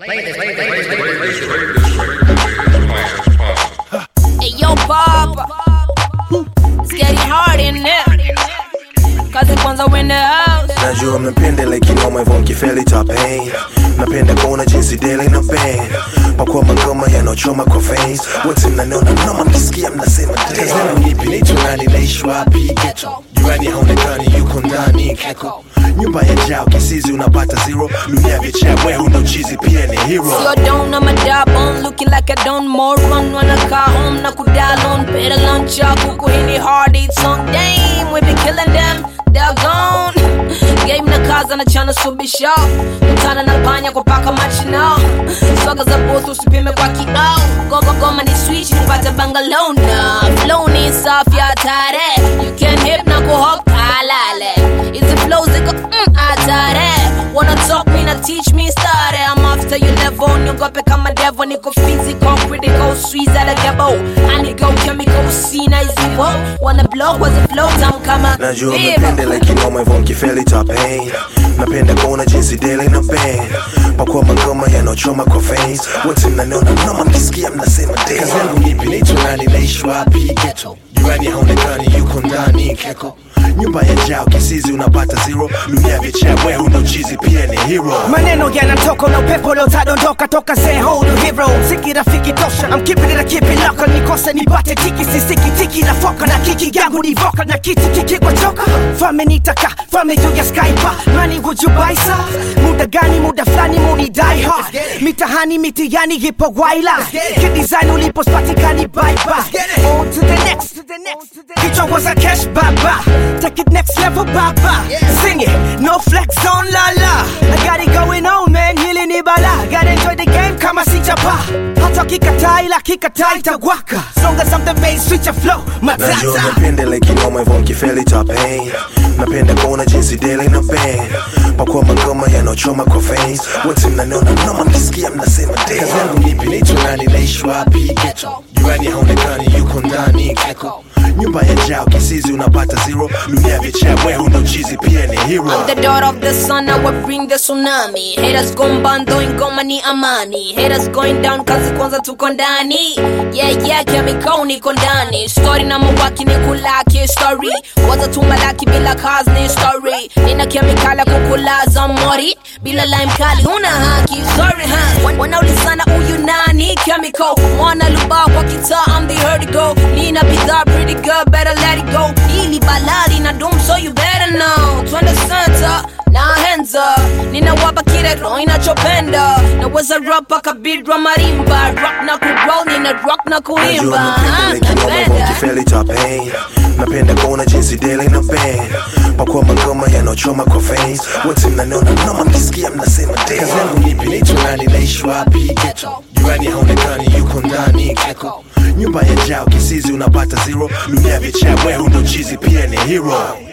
Hey yo Papa, it's getting hard in there. Kazi kwanza in the house. Najua mnapenda like inoma hivyo mkifeli tapei. Napenda kuona jinsi daily na pain. Pakua magoma yanaochoma kwa face. Wote mnaniona noma mkisikia mnasema damn. Kazi yangu nipi naitwa nani naishi wapi ghetto. Jirani haonekani yuko ndani keko. Nyumba ya jao kisizi unapata zero. Dunia vichea wewe huna chizi pia ni hero. So down on my dab on looking like I don't more run when I car home na kudalon. Better lunch up kuku hini hard eat song. Damn we be killing them. They're gone. Game na kaza na chana subisha. Mtana na panya kwa paka machina. Swaga za both usipime kwa kiao. Gogo goma ni switch nipate bangalona. Flow ni safi ya tare. You can hip na kuhop kalale. Easy flows ziko atare. Wanna talk me na teach me stare. I'm after you level. Nyogope kama devil. Niko physical critical sweets at a gabo. I go chemical C na easy wo. Wanna blow was a flow time kama. Najua mnapenda like inoma hivyo mkifeli tapei. Napenda kuona jinsi daily na pain. Pakua magoma yanaochoma kwa face. Wote mnaniona noma mkisikia mnasema damn. Kazi yangu nipi naitwa nani naishi wapi ghetto. Jirani haonekani yuko ndani keko. Nyumba ya jao kisizi unapata zero. Dunia vichea wewe huna chizi pia ni hero. Maneno yanatoka na upepo leo tadondoka toka say hold you hero. Siki rafiki tosha I'm keeping it I keep it local. Nikose nipate tiki sisiki tiki na foka na kiki yangu ni vocal na kiti kiki kwa choka. Fame nitaka fame juu ya Skype. Money would you buy sa? Muda gani muda flani muni die hard. Mitahani mitiyani hipo waila. Kidesign ulipo spatikani bye bye. On to the next. Kichwa was a cash baba. Take it next level, Papa. Sing it, no flex on la la. I got it going on, man. Hili ni bala. Gotta enjoy the game, kama si chapa. Hata kikatai la kikatai tawaka. Long as I'm the main, switch your flow. Matata. Najua mnapenda like inoma hivyo mkifeli tapei. Napenda kuona jinsi daily na pain. Pakua magoma yanaochoma kwa face. Wote mnaniona noma mkisikia mnasema damn. Kazi yangu nipi naitwa nani naishi wapi ghetto. Jirani haonekani yuko ndani keko. Nyumba ya jao kisizi unapata zero. Dunia vichea wewe huna chizi pia ni hero. I'm the daughter of the sun, I will bring the tsunami. Haters gombando ingoma ni amani. Haters going down kazi kwanza tuko ndani. Yeah chemical niko ndani. Story na mwaki ni kulaki story. Waza tumalaki bila kazi ni story. Nina chemical ya kukulaza mori. Bila lime kali huna haki sorry ha. Wanaulizana uyu nani chemical. Mwana luba kwa kita I'm the herd to go. Nina bidhaa pretty good better let it go. Ili balali na doom so you better know. Twende center na hands up. Nina wapa kile roho inachopenda. Naweza rap paka beat drum marimba. Rock na kuroll nina rock na kuimba. Najua mnapenda like inoma hivyo mkifeli tapei. Napenda kuona jinsi daily na pain. Pakua magoma yanaochoma kwa face. Wote mnaniona noma mkisikia mnasema damn. Kazi yangu nipi naitwa nani naishi wapi ghetto. Jirani haonekani yuko ndani keko. Nyumba ya jao kisizi unapata zero. Dunia vichea wewe huna chizi pia ni hero.